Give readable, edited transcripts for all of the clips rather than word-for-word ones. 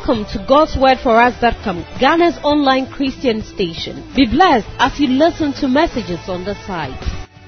Welcome to God'sWordForUs.com, Ghana's online Christian station. Be blessed as you listen to messages on the site.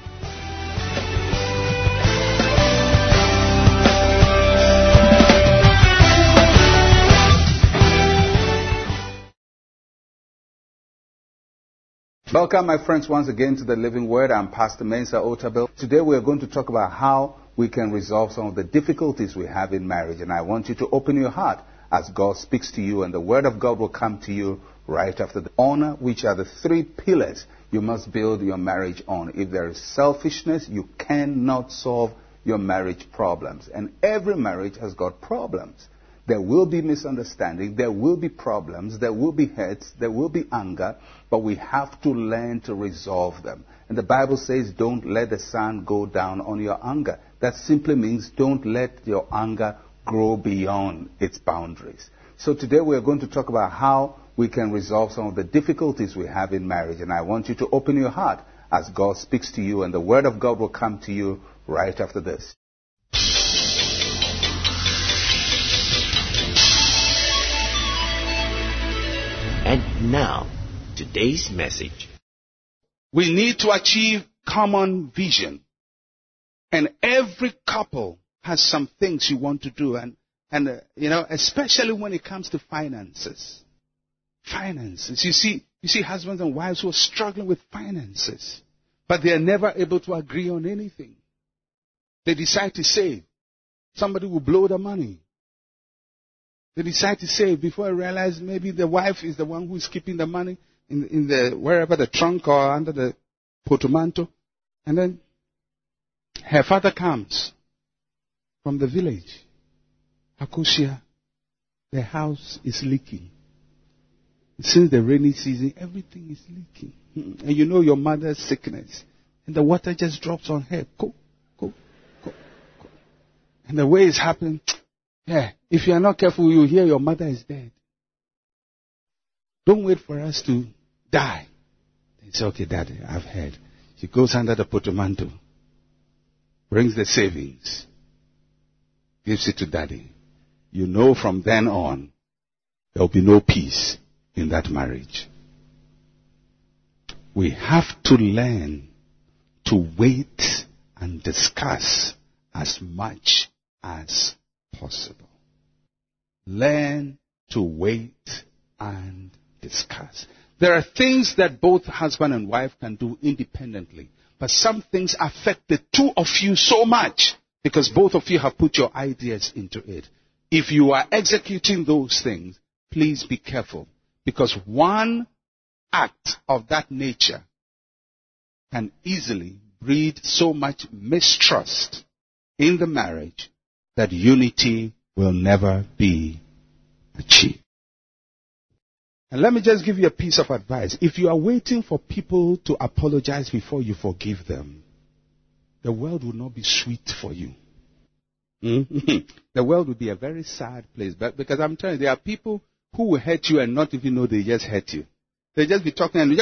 Welcome, my friends, once again to the Living Word. I'm Pastor Mensa Otabil. Today we are going to talk about how we can resolve some of the difficulties we have in marriage. And I want you to open your heart as God speaks to you, and the Word of God will come to you right after the honor, which are the three pillars you must build your marriage on. If there is selfishness, you cannot solve your marriage problems. And every marriage has got problems. There will be misunderstanding, there will be problems, there will be hurts, there will be anger, but we have to learn to resolve them. And the Bible says, don't let the sun go down on your anger. That simply means don't let your anger grow beyond its boundaries. So today we are going to talk about how we can resolve some of the difficulties we have in marriage. And I want you to open your heart as God speaks to you, and the Word of God will come to you right after this. And now, today's message. We need to achieve common vision. And every couple has some things you want to do. And especially when it comes to finances. Finances. You see husbands and wives who are struggling with finances. But they are never able to agree on anything. They decide to save. Somebody will blow the money. They decide to save before I realize maybe the wife is the one who is keeping the money in the wherever, the trunk or under the portmanteau. And then her father comes from the village. Akosia, the house is leaking. Since the rainy season, everything is leaking. And you know your mother's sickness. And the water just drops on her. Go. And the way it's happening, yeah, if you are not careful, you hear your mother is dead. Don't wait for us to die. They say, okay, Daddy, I've heard. She goes under the portmanteau, brings the savings, gives it to Daddy. You know from then on, there will be no peace in that marriage. We have to learn to wait and discuss as much as possible. Learn to wait and discuss. There are things that both husband and wife can do independently, but some things affect the two of you so much because both of you have put your ideas into it. If you are executing those things, please be careful, because one act of that nature can easily breed so much mistrust in the marriage that unity will never be achieved. And let me just give you a piece of advice. If you are waiting for people to apologize before you forgive them, the world will not be sweet for you. The world will be a very sad place. But because I'm telling you, there are people who will hurt you and not even know they just hurt you. They just be talking and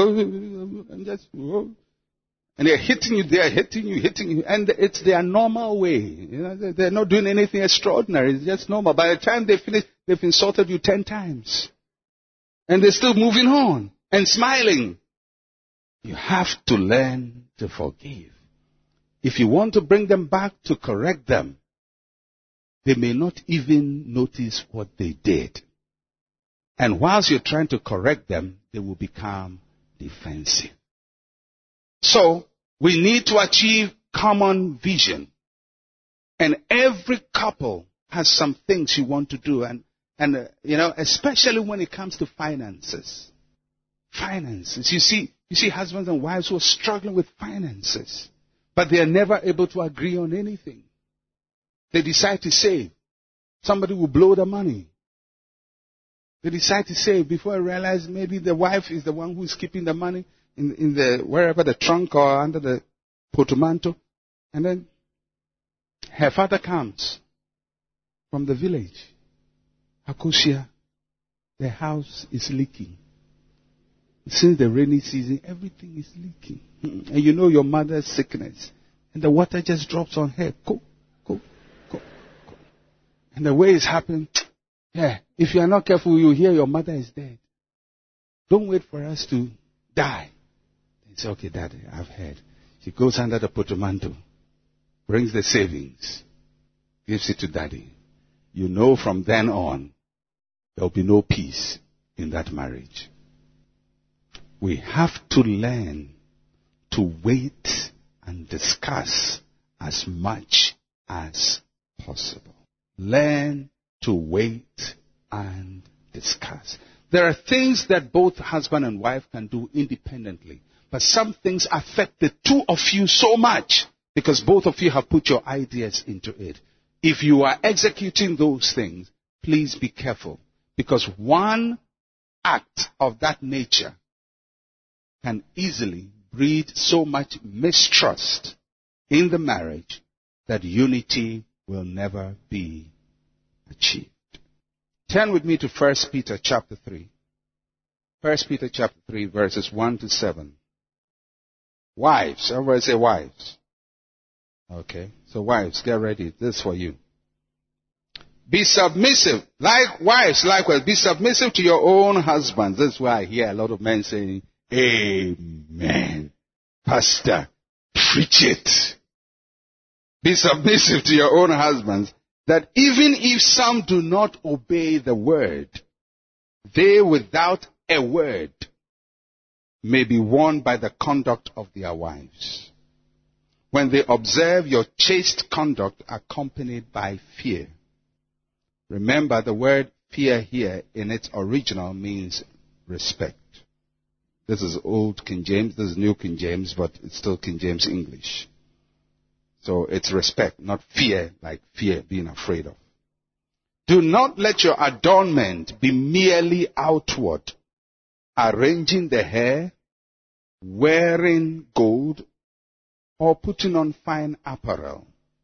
and they're hitting you, hitting you, and it's their normal way. You know, they're not doing anything extraordinary. It's just normal. By the time they finish, they've insulted you 10 times. And they're still moving on and smiling. You have to learn to forgive. If you want to bring them back to correct them, they may not even notice what they did. And whilst you're trying to correct them, they will become defensive. So, we need to achieve common vision. And every couple has some things you want to do. And especially when it comes to finances. Finances. You see husbands and wives who are struggling with finances. But they are never able to agree on anything. They decide to save. Somebody will blow the money. They decide to save before I realize maybe the wife is the one who is keeping the money in the wherever, the trunk or under the portmanteau. And then her father comes from the village. Akosia, the house is leaking. Since the rainy season, everything is leaking. And you know your mother's sickness. And the water just drops on her. Go. And the way it's happening, Yeah. If you are not careful, you hear your mother is dead. Don't wait for us to die. It's okay, Daddy, I've heard. She goes under the portmanteau, brings the savings, gives it to Daddy. You know from then on, there will be no peace in that marriage. We have to learn to wait and discuss as much as possible. Learn to wait and discuss. There are things that both husband and wife can do independently, but some things affect the two of you so much because both of you have put your ideas into it. If you are executing those things, please be careful, because one act of that nature can easily breed so much mistrust in the marriage that unity will never be achieved. Turn with me to 1 Peter chapter 3. 1 Peter chapter 3 verses 1 to 7. Wives, everybody say wives. Okay, so wives, get ready. This is for you. Be submissive. Wives, likewise, be submissive to your own husbands. That's why I hear a lot of men saying, Amen. Pastor, preach it. Be submissive to your own husbands, that even if some do not obey the word, they without a word may be won by the conduct of their wives, when they observe your chaste conduct accompanied by fear. Remember, the word fear here in its original means respect. This is Old King James, this is New King James, but it's still King James English. So it's respect, not fear, like fear, being afraid of. Do not let your adornment be merely outward, arranging the hair, wearing gold, or putting on fine apparel.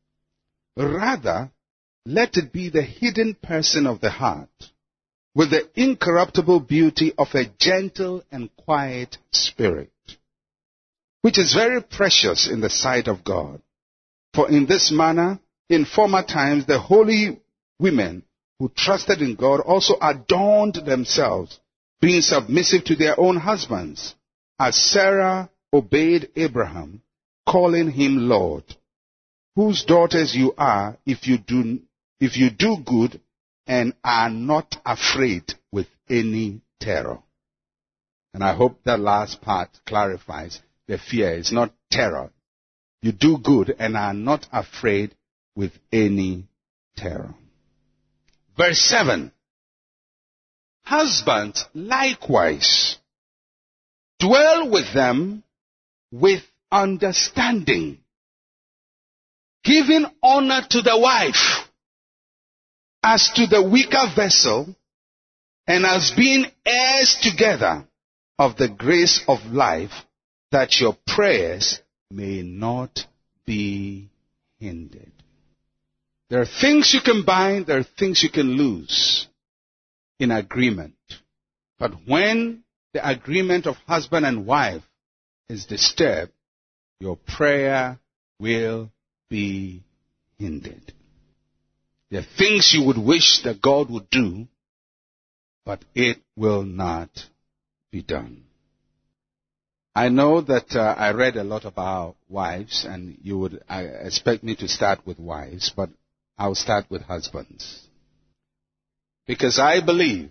Rather, let it be the hidden person of the heart, with the incorruptible beauty of a gentle and quiet spirit, which is very precious in the sight of God. For in this manner, in former times, the holy women who trusted in God also adorned themselves, being submissive to their own husbands, as Sarah obeyed Abraham, calling him Lord, whose daughters you are if you do good and are not afraid with any terror. And I hope that last part clarifies the fear. It's not terror. You do good and are not afraid with any terror. Verse 7. Husbands, likewise, dwell with them with understanding, giving honor to the wife as to the weaker vessel, and as being heirs together of the grace of life, that your prayers may not be hindered. There are things you can bind, there are things you can lose in agreement. But when the agreement of husband and wife is disturbed, your prayer will be hindered. There are things you would wish that God would do, but it will not be done. I know that I read a lot about wives, and you would expect me to start with wives, but I'll start with husbands. Because I believe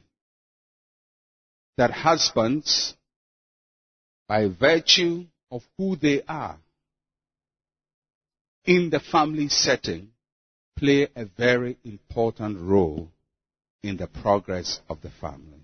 that husbands, by virtue of who they are in the family setting, play a very important role in the progress of the family.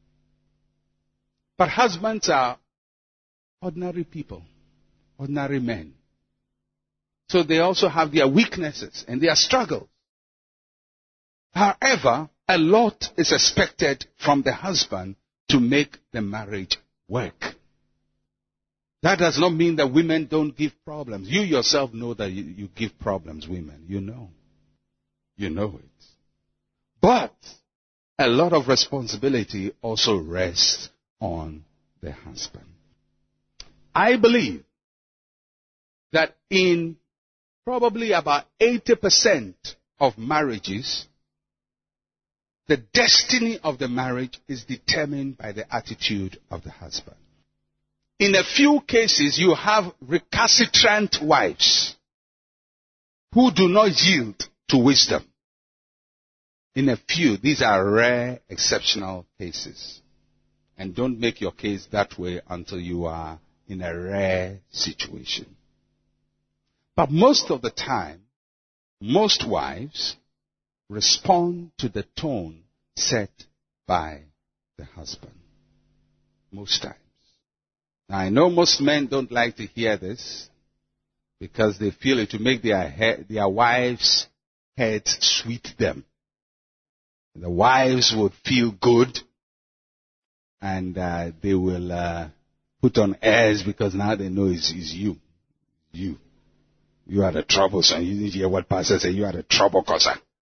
But husbands are ordinary people, ordinary men. So they also have their weaknesses and their struggles. However, a lot is expected from the husband to make the marriage work. That does not mean that women don't give problems. You yourself know that you give problems, women. You know. You know it. But a lot of responsibility also rests on the husband. I believe that in probably about 80% of marriages, the destiny of the marriage is determined by the attitude of the husband. In a few cases, you have recalcitrant wives who do not yield to wisdom. In a few, these are rare, exceptional cases. And don't make your case that way until you are in a rare situation. But most of the time, most wives respond to the tone set by the husband. Most times. Now, I know most men don't like to hear this because they feel it will make their wives' heads sweet them. The wives would feel good and they will put on airs because now they know it's you. You are the troublesome. You need to hear what pastor says. You are the trouble causer.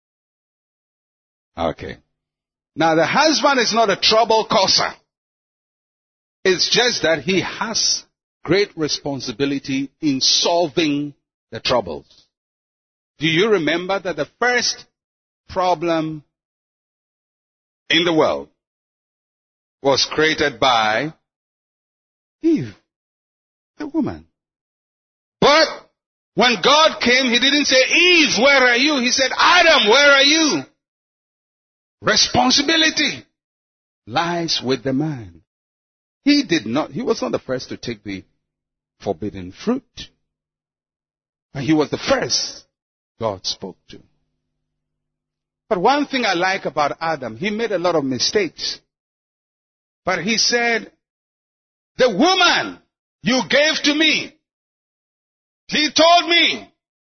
Okay. Now the husband is not a trouble causer. It's just that he has great responsibility in solving the troubles. Do you remember that the first problem in the world was created by Eve, the woman? But when God came, he didn't say, Eve, where are you? He said, Adam, where are you? Responsibility lies with the man. He was not the first to take the forbidden fruit. But he was the first God spoke to. But one thing I like about Adam, he made a lot of mistakes. But he said, the woman you gave to me, he told me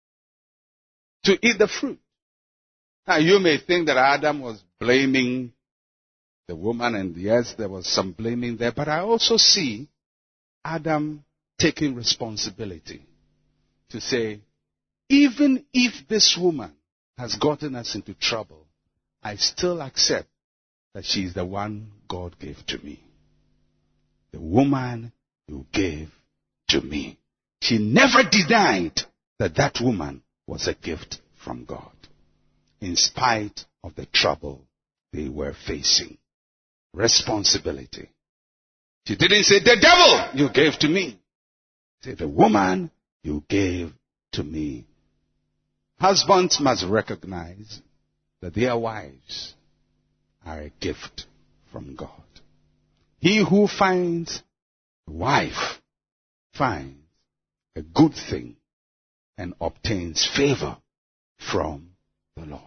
to eat the fruit. Now you may think that Adam was blaming the woman, and yes, there was some blaming there, but I also see Adam taking responsibility to say, even if this woman has gotten us into trouble, I still accept that she is the one God gave to me. The woman you gave to me. She never denied that that woman was a gift from God, in spite of the trouble they were facing. Responsibility. She didn't say, the devil you gave to me. She said, the woman you gave to me. Husbands must recognize that their wives are a gift from God. He who finds a wife finds a good thing and obtains favor from the Lord.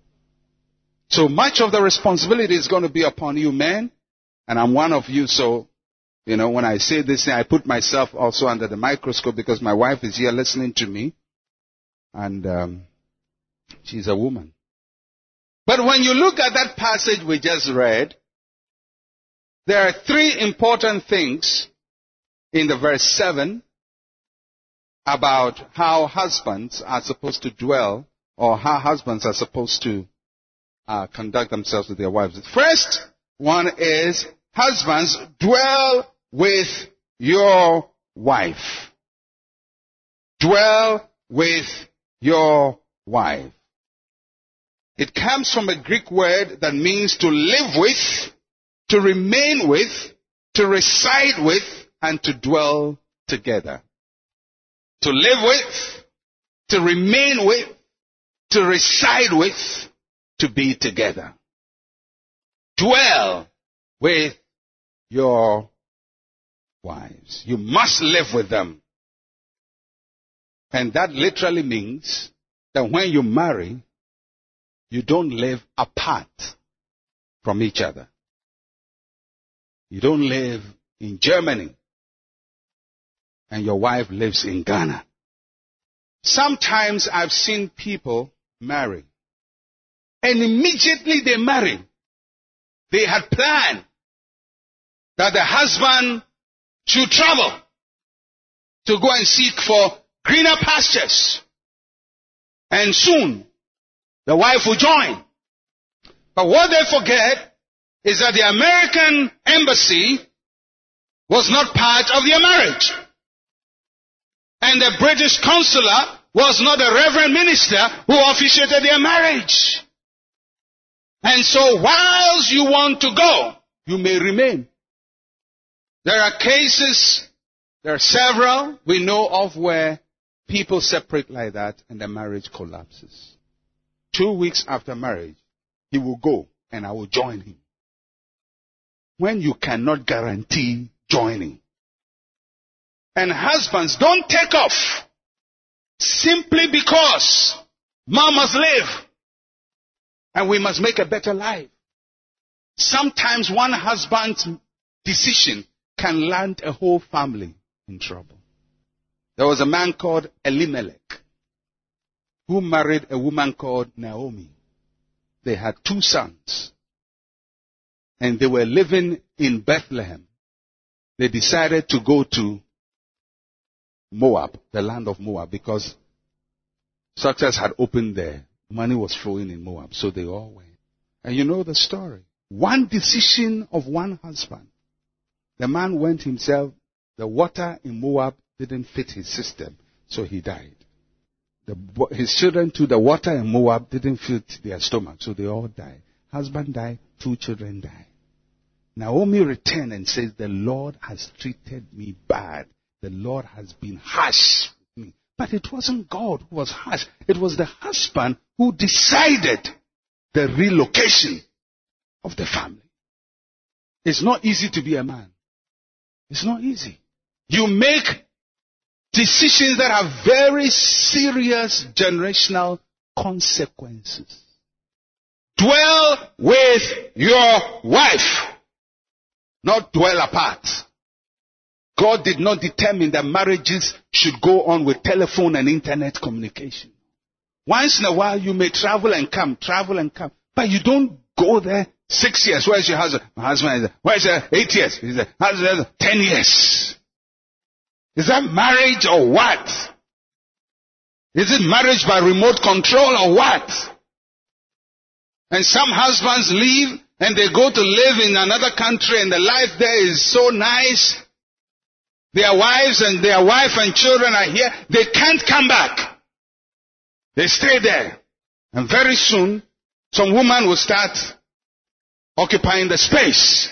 So much of the responsibility is going to be upon you men, and I'm one of you, so, when I say this thing, I put myself also under the microscope because my wife is here listening to me, and she's a woman. But when you look at that passage we just read, there are three important things in the verse 7 about how husbands are supposed to dwell, or how husbands are supposed to conduct themselves with their wives. The first one is, husbands, dwell with your wife. Dwell with your wife. It comes from a Greek word that means to live with, to remain with, to reside with, and to dwell together. To live with, to remain with, to reside with, to be together. Dwell with your wives. You must live with them. And that literally means that when you marry, you don't live apart from each other. You don't live in Germany and your wife lives in Ghana. Sometimes I've seen people marry, and immediately they marry, they had planned that the husband should travel to go and seek for greener pastures. And soon, the wife will join. But what they forget is that the American embassy was not part of their marriage. And the British consular was not a reverend minister who officiated their marriage. And so whilst you want to go, you may remain. There are cases, there are several we know of where people separate like that and the marriage collapses. 2 weeks after marriage, he will go and I will join him. When you cannot guarantee joining. And husbands, don't take off simply because mom must live and we must make a better life. Sometimes one husband's decision can land a whole family in trouble. There was a man called Elimelech who married a woman called Naomi. They had 2 sons. And they were living in Bethlehem. They decided to go to Moab, the land of Moab, because success had opened there. Money was flowing in Moab, so they all went. And you know the story. One decision of one husband. The man went himself. The water in Moab didn't fit his system, so he died. His children too, the water in Moab didn't fit their stomach, so they all died. Husband died, 2 children died. Naomi returned and says, the Lord has treated me bad. The Lord has been harsh with me. But it wasn't God who was harsh. It was the husband who decided the relocation of the family. It's not easy to be a man. It's not easy. You make decisions that have very serious generational consequences. Dwell with your wife, not dwell apart. God did not determine that marriages should go on with telephone and internet communication. Once in a while you may travel and come, but you don't go there 6 years. Where's your husband? My husband is there. Where's your 8 years? He's there. Husband 10 years. Is that marriage or what? Is it marriage by remote control or what? And some husbands leave and they go to live in another country and the life there is so nice. Their wives and their wife and children are here. They can't come back. They stay there. And very soon, some woman will start occupying the space.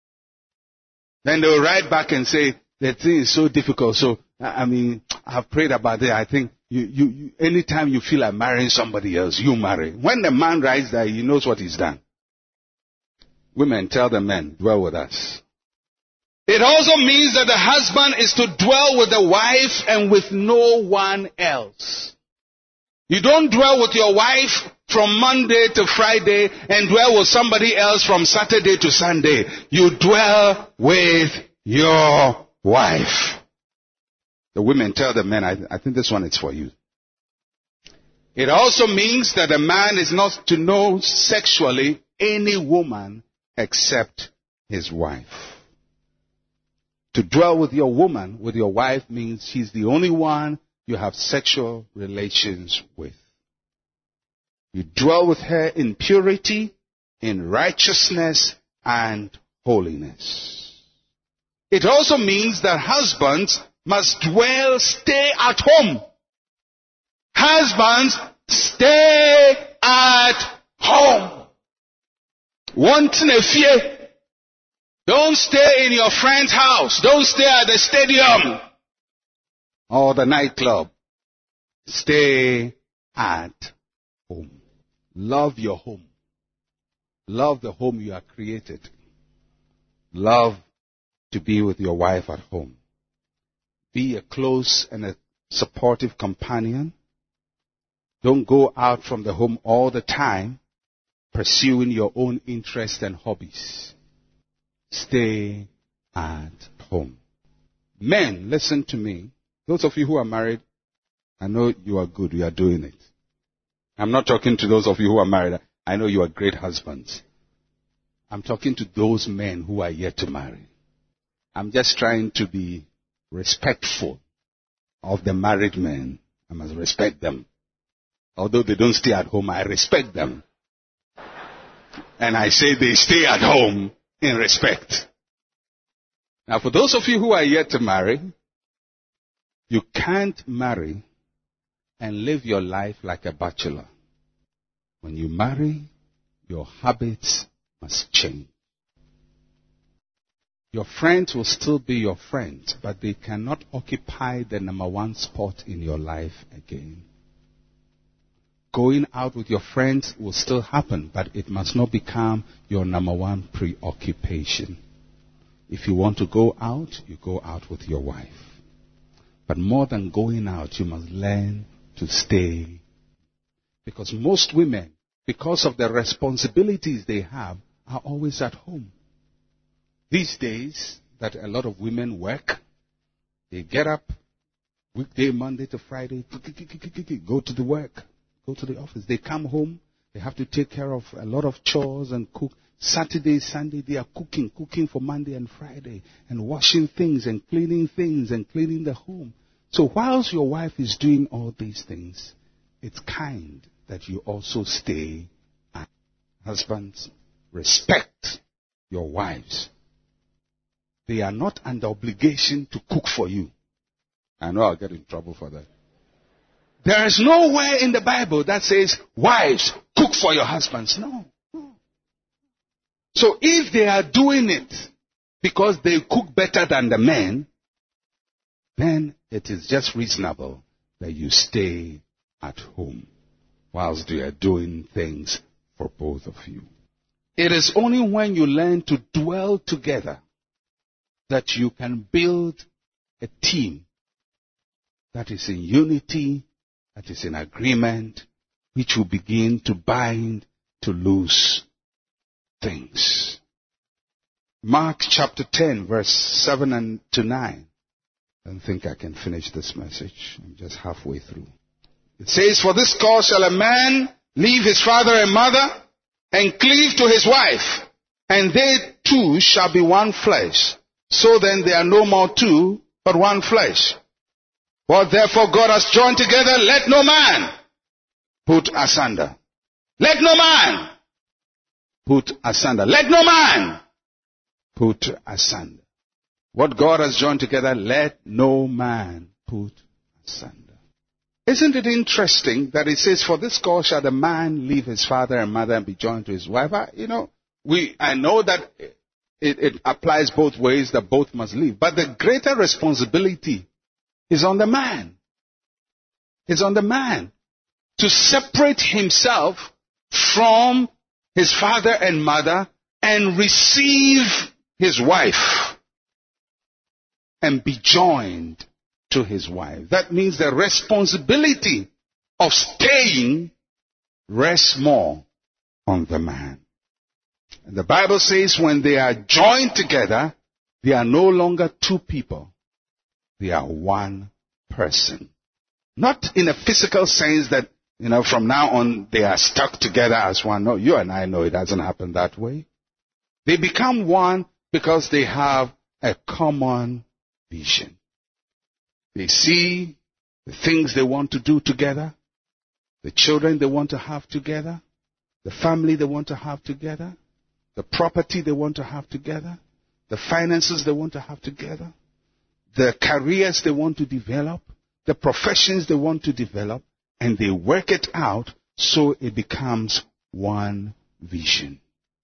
Then they will write back and say, the thing is so difficult. So, I've prayed about it. I think you anytime you feel like marrying somebody else, you marry. When the man writes that, he knows what he's done. Women, tell the men, dwell with us. It also means that the husband is to dwell with the wife and with no one else. You don't dwell with your wife from Monday to Friday and dwell with somebody else from Saturday to Sunday. You dwell with your wife. The women tell the men, I think this one is for you. It also means that a man is not to know sexually any woman except his wife. To dwell with your woman, with your wife, means she's the only one you have sexual relations with. You dwell with her in purity, in righteousness, and holiness. It also means that husbands must stay at home. Husbands, stay at home. Wanting a fear. Don't stay in your friend's house. Don't stay at the stadium or the nightclub. Stay at home. Love your home. Love the home you are created. Love to be with your wife at home. Be a close and a supportive companion. Don't go out from the home all the time pursuing your own interests and hobbies. Stay at home. Men, listen to me. Those of you who are married, I know you are good. You are doing it. I'm not talking to those of you who are married. I know you are great husbands. I'm talking to those men who are yet to marry. I'm just trying to be respectful of the married men. I must respect them. Although they don't stay at home, I respect them. And I say they stay at home in respect. Now, for those of you who are yet to marry, you can't marry and live your life like a bachelor. When you marry, your habits must change. Your friends will still be your friends, but they cannot occupy the number one spot in your life again. Going out with your friends will still happen, but it must not become your number one preoccupation. If you want to go out, you go out with your wife. But more than going out, you must learn to stay. Because most women, because of the responsibilities they have, are always at home. These days that a lot of women work, they get up, weekday, Monday to Friday, go to the work, go to the office. They come home, they have to take care of a lot of chores and cook. Saturday, Sunday, they are cooking for Monday and Friday, and washing things and cleaning the home. So whilst your wife is doing all these things, it's kind that you also stay. Husbands, respect your wives. They are not under obligation to cook for you. I know I'll get in trouble for that. There is nowhere in the Bible that says, wives, cook for your husbands. No. So if they are doing it because they cook better than the men, then it is just reasonable that you stay at home whilst they are doing things for both of you. It is only when you learn to dwell together that you can build a team that is in unity, that is in agreement, which will begin to bind to loose things. Mark chapter 10, verse 7 to 9. I don't think I can finish this message. I'm just halfway through. It says, "For this cause shall a man leave his father and mother, and cleave to his wife, and they two shall be one flesh. So then they are no more two, but one flesh. What therefore God has joined together, let no man put asunder." Let no man put asunder. Let no man put asunder. What God has joined together, let no man put asunder. Isn't it interesting that it says, "For this cause shall the man leave his father and mother and be joined to his wife"? I know that it applies both ways, that both must leave. But the greater responsibility is on the man. It's on the man to separate himself from his father and mother and receive his wife and be joined to his wife. That means the responsibility of staying rests more on the man. And the Bible says when they are joined together, they are no longer two people. They are one person. Not in a physical sense that, from now on they are stuck together as one. No, you and I know it doesn't happen that way. They become one because they have a common vision. They see the things they want to do together, the children they want to have together, the family they want to have together, the property they want to have together, the finances they want to have together, the careers they want to develop, the professions they want to develop, and they work it out so it becomes one vision.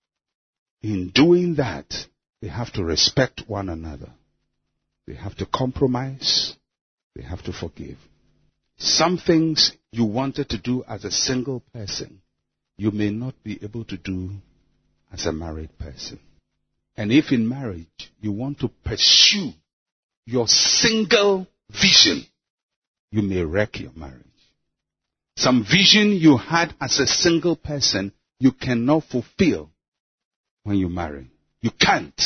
In doing that, they have to respect one another. They have to compromise. They have to forgive. Some things you wanted to do as a single person, you may not be able to do as a married person. And if in marriage you want to pursue your single vision, you may wreck your marriage. Some vision you had as a single person, you cannot fulfill when you marry. You can't.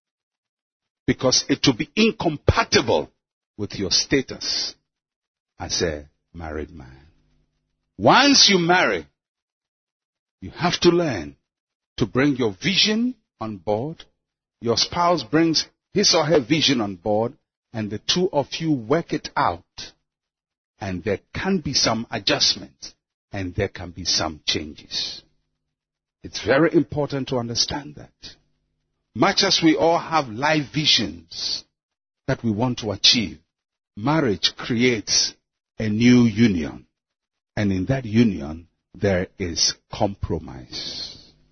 Because it will be incompatible with your status as a married man. Once you marry, you have to learn to bring your vision on board. Your spouse brings his or her vision on board, and the two of you work it out. And there can be some adjustments, and there can be some changes. It's very important to understand that. Much as we all have life visions that we want to achieve, marriage creates a new union. And in that union, there is compromise.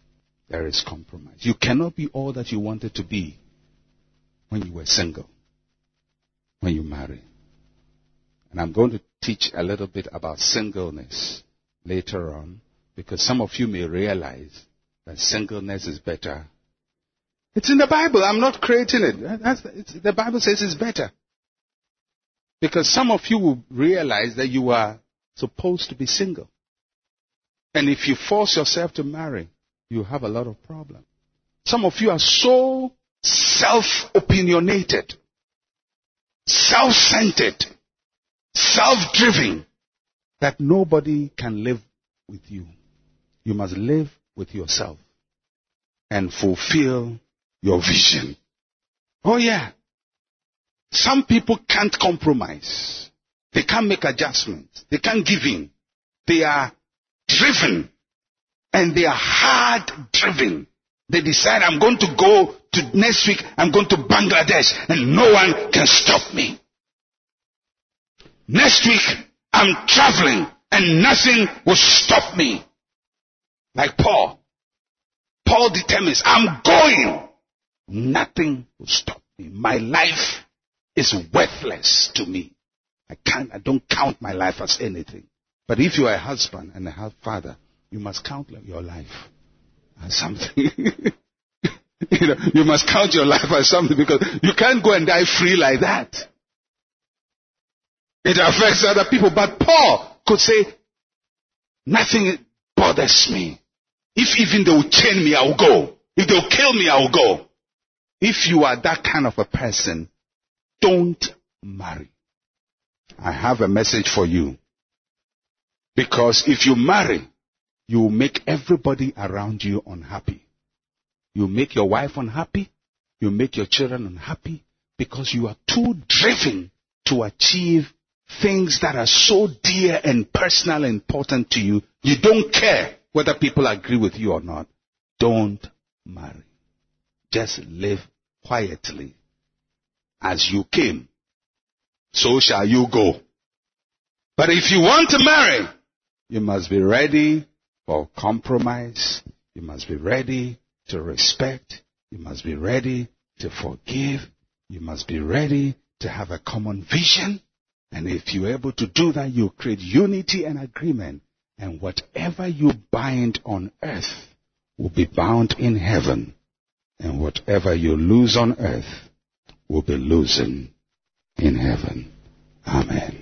there is compromise. You cannot be all that you wanted to be when you were single, when you marry. And I'm going to teach a little bit about singleness later on, because some of you may realize that singleness is better. It's in the Bible. I'm not creating it. The Bible says it's better. Because some of you will realize that you are supposed to be single. And if you force yourself to marry, you have a lot of problems. Some of you are so self-opinionated, self-centered, self-driven, that nobody can live with you. You must live with yourself and fulfill your vision. Oh yeah. Some people can't compromise. They can't make adjustments. They can't give in. They are driven. And they are hard driven. They decide, I'm going to go to next week, I'm going to Bangladesh and no one can stop me. Next week, I'm traveling and nothing will stop me. Like Paul. Paul determines, I'm going. Nothing will stop me. My life is worthless to me. I don't count my life as anything. But if you are a husband and a father, you must count your life as something. You must count your life as something, because you can't go and die free like that. It affects other people. But Paul could say, nothing bothers me. If even they will chain me, I will go. If they will kill me, I will go. If you are that kind of a person, don't marry. I have a message for you. Because if you marry, you will make everybody around you unhappy. You make your wife unhappy. You make your children unhappy, because you are too driven to achieve things that are so dear and personal and important to you. You don't care whether people agree with you or not. Don't marry. Just live quietly. As you came, so shall you go. But if you want to marry, you must be ready for compromise. You must be ready to respect. You must be ready to forgive. You must be ready to have a common vision. And if you're able to do that, you create unity and agreement. And whatever you bind on earth will be bound in heaven. And whatever you lose on earth will be loosened in heaven. Amen.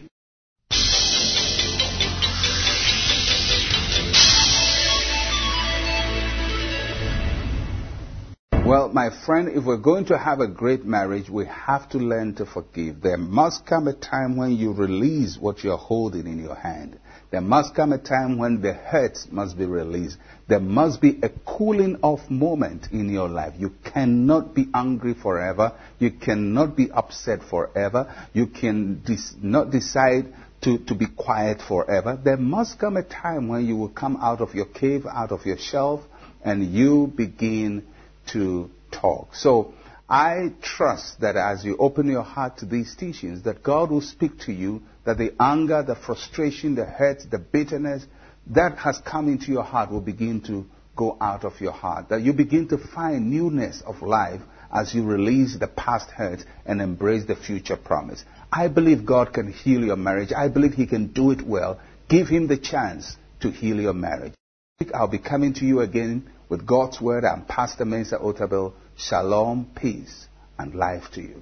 Well, my friend, if we're going to have a great marriage, we have to learn to forgive. There must come a time when you release what you're holding in your hand. There must come a time when the hurt must be released. There must be a cooling off moment in your life. You cannot be angry forever. You cannot be upset forever. You can not decide to be quiet forever. There must come a time when you will come out of your cave, out of your shelf, and you begin to talk. So I trust that as you open your heart to these teachings, that God will speak to you, that the anger, the frustration, the hurt, the bitterness that has come into your heart will begin to go out of your heart, that you begin to find newness of life as you release the past hurt and embrace the future promise. I believe God can heal your marriage. I believe He can do it well. Give Him the chance to heal your marriage. I'll be coming to you again with God's Word. I'm Pastor Mensa Otabil. Shalom, peace, and life to you.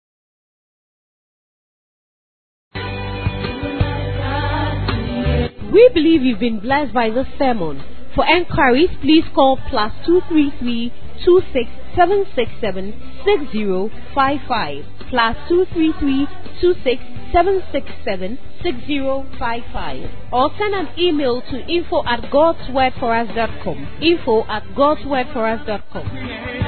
We believe you've been blessed by this sermon. For enquiries, please call +233 26767 6055 +233 26767 6055, or send an email to info@godswordforus.com. info@godswordforus.com.